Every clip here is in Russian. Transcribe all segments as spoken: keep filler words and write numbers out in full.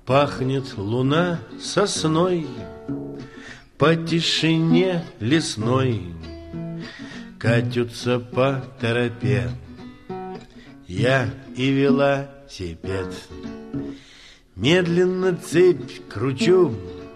Пахнет луна сосной, по тишине лесной катятся по тропе я и велосипед. Медленно цепь кручу,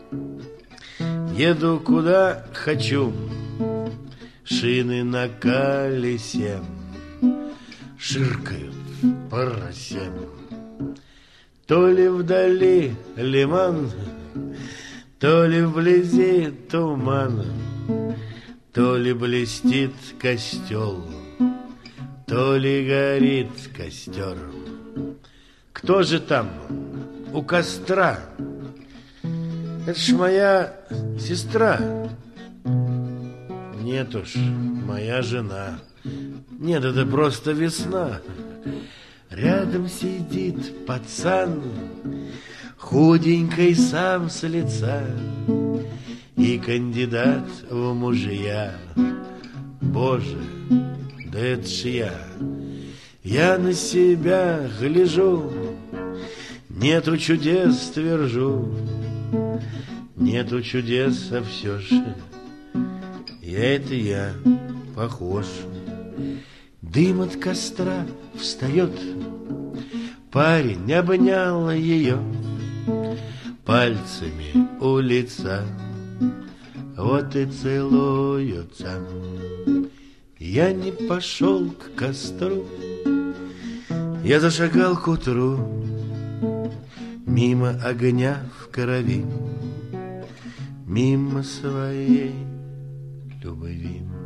еду куда хочу, шины на колесе ширкают по росе. То ли вдали лиман, то ли вблизи туман, то ли блестит костел, то ли горит костер. Кто же там у костра? Это ж моя сестра. Нет уж, моя жена. Нет, это просто весна. Рядом сидит пацан, худенький сам с лица, и кандидат в мужья. Боже, да это ж я. Я на себя гляжу, нету чудес, твержу, нету чудес, а все же я это я похож. Дым от костра встает, парень обнял ее пальцами у лица, вот и целуются. Я не пошел к костру, я зашагал к утру, мимо огня в крови, мимо своей любви.